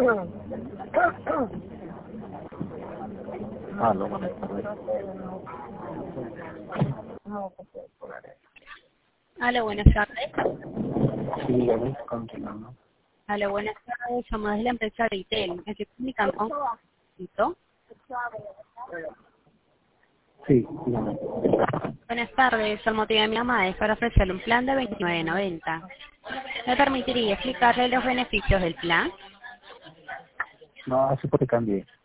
Aló, buenas tardes. Aló, buenas tardes. Sí, dígame, continuamos. Aló, buenas tardes. Somos de la empresa Retail. ¿Me estoy comunicando con Juanito? Sí, dígame. Buenas tardes. El motivo de mi llamada es para ofrecerle un plan de 29.90. ¿Me permitiría explicarle los beneficios del plan? No, hace porque cambié.